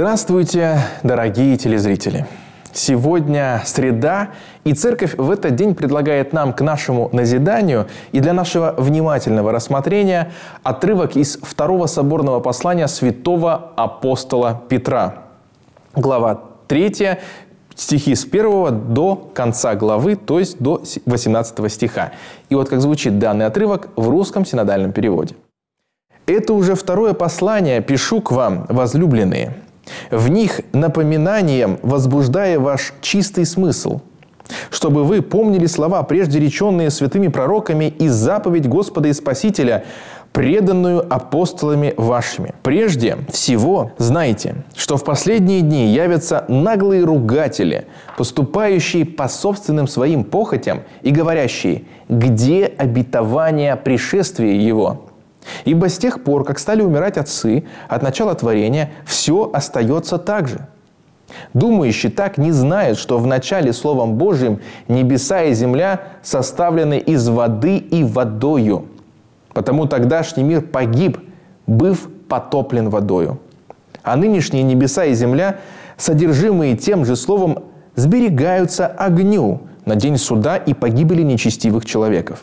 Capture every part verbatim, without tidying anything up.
Здравствуйте, дорогие телезрители! Сегодня среда, и Церковь в этот день предлагает нам к нашему назиданию и для нашего внимательного рассмотрения отрывок из второго соборного послания святого апостола Петра. Глава третья, стихи с первого до конца главы, то есть до восемнадцатого стиха. И вот как звучит данный отрывок в русском синодальном переводе. «Это уже второе послание пишу к вам, возлюбленные. В них напоминанием возбуждая ваш чистый смысл, чтобы вы помнили слова, прежде реченные святыми пророками, и заповедь Господа и Спасителя, преданную апостолами вашими. Прежде всего знайте, что в последние дни явятся наглые ругатели, поступающие по собственным своим похотям и говорящие: где обетование пришествия его? Ибо с тех пор, как стали умирать отцы от начала творения, все остается так же. Думающий так не знает, что в начале Словом Божьим небеса и земля составлены из воды и водою. Потому тогдашний мир погиб, быв потоплен водою. А нынешние небеса и земля, содержимые тем же словом, сберегаются огню на день суда и погибели нечестивых человеков.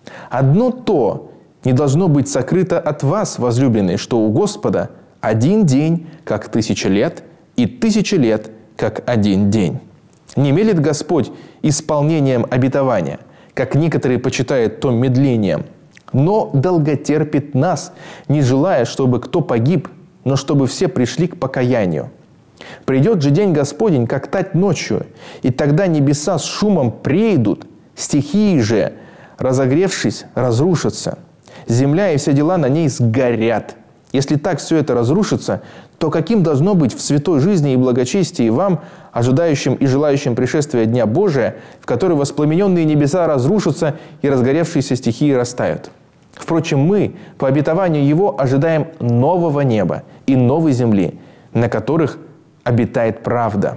Одно то не должно быть сокрыто от вас, возлюбленные, что у Господа один день, как тысяча лет, и тысяча лет, как один день. Не мелет Господь исполнением обетования, как некоторые почитают то медлением, но долготерпит нас, не желая, чтобы кто погиб, но чтобы все пришли к покаянию. Придет же день Господень, как тать ночью, и тогда небеса с шумом преидут, стихии же, разогревшись, разрушатся. Земля и все дела на ней сгорят. Если так все это разрушится, то каким должно быть в святой жизни и благочестии вам, ожидающим и желающим пришествия Дня Божия, в который воспламененные небеса разрушатся и разгоревшиеся стихии растают? Впрочем, мы, по обетованию Его, ожидаем нового неба и новой земли, на которых обитает правда.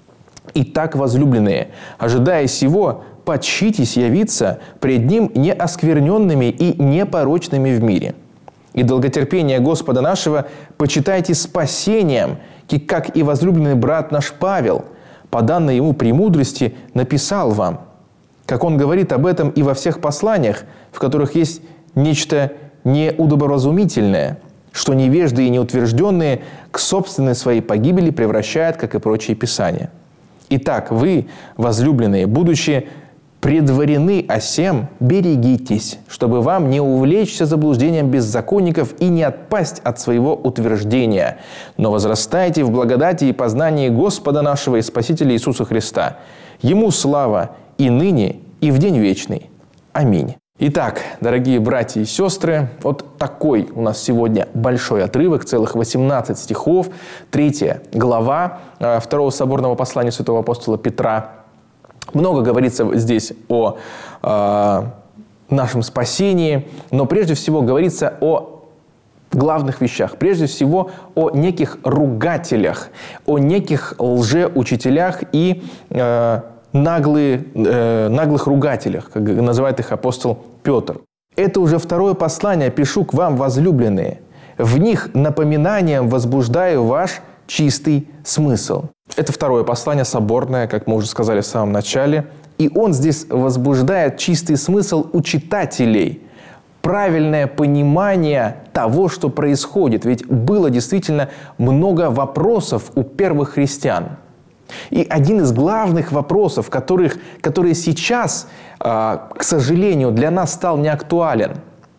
Итак, возлюбленные, ожидая сего, почтитесь явиться пред Ним неоскверненными и непорочными в мире. И долготерпение Господа нашего почитайте спасением, как и возлюбленный брат наш Павел, по данной ему премудрости, написал вам. Как он говорит об этом и во всех посланиях, в которых есть нечто неудоборазумительное, что невежды и неутвержденные к собственной своей погибели превращают, как и прочие писания. Итак, вы, возлюбленные, будучи предварены осем, берегитесь, чтобы вам не увлечься заблуждением беззаконников и не отпасть от своего утверждения, но возрастайте в благодати и познании Господа нашего и Спасителя Иисуса Христа. Ему слава и ныне, и в день вечный. Аминь. Итак, дорогие братья и сестры, вот такой у нас сегодня большой отрывок, целых восемнадцать стихов, третья глава второго соборного послания святого апостола Петра. Много говорится здесь о э, нашем спасении, но прежде всего говорится о главных вещах. Прежде всего о неких ругателях, о неких лжеучителях и э, наглые, э, наглых ругателях, как называет их апостол Петр. Это уже второе послание пишу к вам, возлюбленные. В них напоминанием возбуждаю ваш чистый смысл. Это второе послание соборное, как мы уже сказали в самом начале. И он здесь возбуждает чистый смысл у читателей. Правильное понимание того, что происходит. Ведь было действительно много вопросов у первых христиан. И один из главных вопросов, которых, которые сейчас, к сожалению, для нас стал неактуален,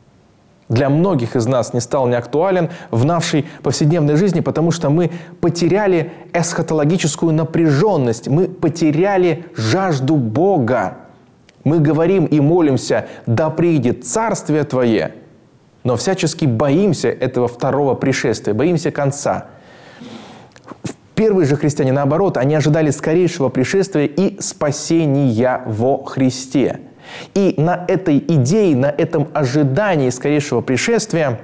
для многих из нас не стал неактуален в нашей повседневной жизни, потому что мы потеряли эсхатологическую напряженность, мы потеряли жажду Бога. Мы говорим и молимся: да придет Царствие Твое, но всячески боимся этого второго пришествия, боимся конца. Первые же христиане, наоборот, они ожидали скорейшего пришествия и спасения во Христе. И на этой идее, на этом ожидании скорейшего пришествия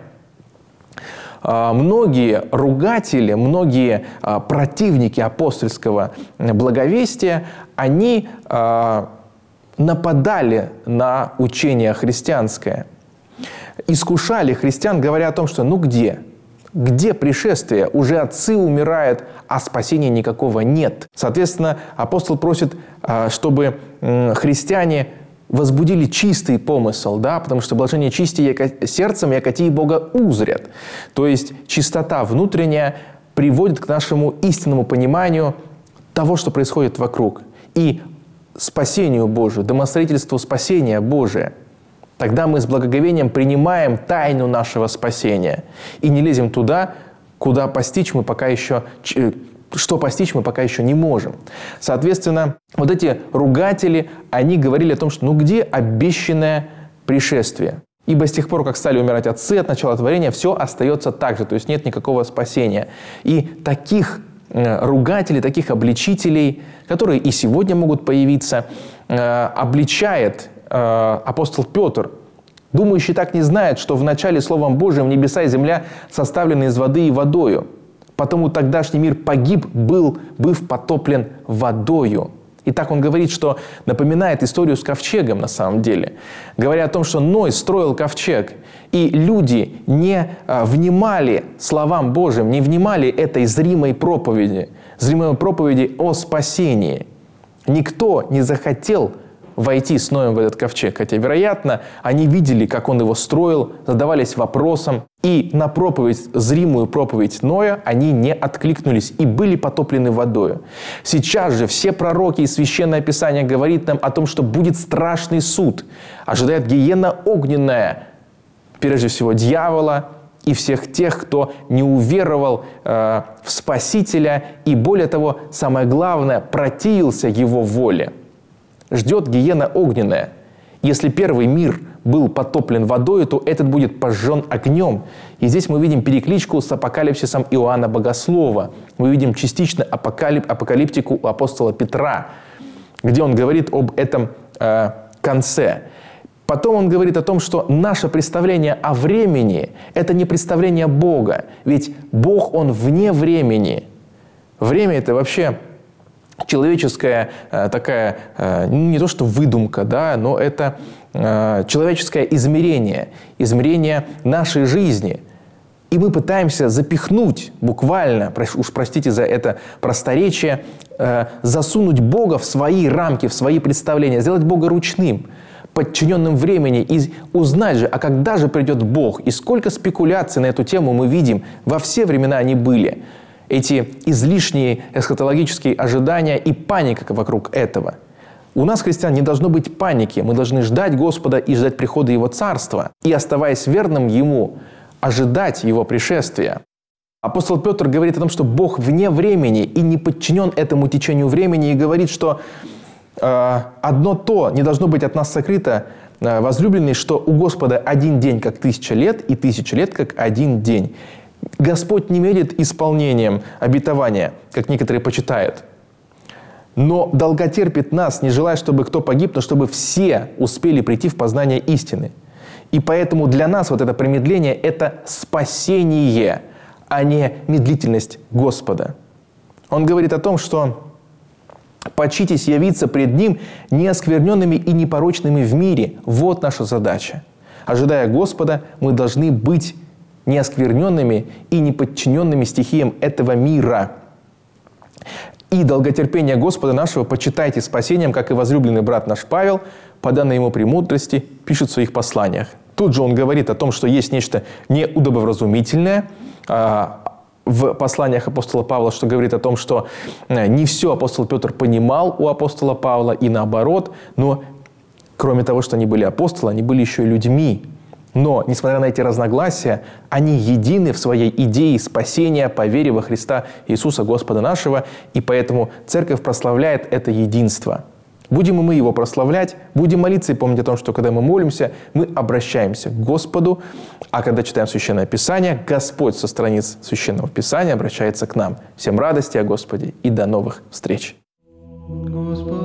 многие ругатели, многие противники апостольского благовестия, они нападали на учение христианское, искушали христиан, говоря о том, что ну где? Где пришествие? Уже отцы умирают, а спасения никакого нет. Соответственно, апостол просит, чтобы христиане возбудили чистый помысл, да, потому что блажение чисти яко сердцем, якоти Бога узрят. То есть чистота внутренняя приводит к нашему истинному пониманию того, что происходит вокруг, и спасению Божию, демонстрительству спасения Божия. Тогда мы с благоговением принимаем тайну нашего спасения и не лезем туда, куда постичь мы пока еще, что постичь мы пока еще не можем. Соответственно, вот эти ругатели, они говорили о том, что ну где обещанное пришествие? Ибо с тех пор, как стали умирать отцы от начала творения, все остается так же, то есть нет никакого спасения. И таких ругателей, таких обличителей, которые и сегодня могут появиться, обличает апостол Петр, думающий так не знает, что в начале Словом Божиим небеса и земля составлены из воды и водою. Потому тогдашний мир погиб, был, быв потоплен водою. И так он говорит, что напоминает историю с ковчегом на самом деле. Говоря о том, что Ной строил ковчег, и люди не а, внимали словам Божьим, не внимали этой зримой проповеди, зримой проповеди о спасении. Никто не захотел войти с Ноем в этот ковчег. Хотя, вероятно, они видели, как он его строил, задавались вопросом. И на проповедь, зримую проповедь Ноя они не откликнулись и были потоплены водою. Сейчас же все пророки и Священное Писание говорит нам о том, что будет страшный суд. Ожидает гиенна огненная, прежде всего дьявола и всех тех, кто не уверовал э, в Спасителя и, более того, самое главное, противился его воле. Ждет гиена огненная. Если первый мир был потоплен водой, то этот будет пожжен огнем. И здесь мы видим перекличку с апокалипсисом Иоанна Богослова. Мы видим частично апокалип, апокалиптику у апостола Петра, где он говорит об этом э, конце. Потом он говорит о том, что наше представление о времени – это не представление Бога. Ведь Бог, Он вне времени. Время – это вообще человеческая э, такая, э, не то что выдумка, да, но это э, человеческое измерение, измерение нашей жизни. И мы пытаемся запихнуть, буквально, уж простите за это просторечие, э, засунуть Бога в свои рамки, в свои представления, сделать Бога ручным, подчиненным времени, и узнать же, а когда же придет Бог, и сколько спекуляций на эту тему мы видим, во все времена они были. Эти излишние эсхатологические ожидания и паника вокруг этого. У нас, христиан, не должно быть паники. Мы должны ждать Господа и ждать прихода Его Царства. И, оставаясь верным Ему, ожидать Его пришествия. Апостол Петр говорит о том, что Бог вне времени и не подчинен этому течению времени. И говорит, что э, одно то не должно быть от нас сокрыто, э, возлюбленный, что у Господа один день как тысяча лет, и тысяча лет как один день. Господь не медлит исполнением обетования, как некоторые почитают, но долготерпит нас, не желая, чтобы кто погиб, но чтобы все успели прийти в познание истины. И поэтому для нас вот это промедление – это спасение, а не медлительность Господа. Он говорит о том, что «почитесь явиться пред Ним неоскверненными и непорочными в мире». Вот наша задача. Ожидая Господа, мы должны быть неоскверненными и неподчиненными стихиям этого мира. И долготерпение Господа нашего почитайте спасением, как и возлюбленный брат наш Павел, по данной ему премудрости, пишет в своих посланиях. Тут же он говорит о том, что есть нечто неудобовразумительное в посланиях апостола Павла, что говорит о том, что не все апостол Петр понимал у апостола Павла и наоборот, но кроме того, что они были апостолы, они были еще и людьми. Но, несмотря на эти разногласия, они едины в своей идее спасения по вере во Христа Иисуса Господа нашего, и поэтому Церковь прославляет это единство. Будем и мы его прославлять, будем молиться и помнить о том, что когда мы молимся, мы обращаемся к Господу, а когда читаем Священное Писание, Господь со страниц Священного Писания обращается к нам. Всем радости о Господе и до новых встреч! Господи.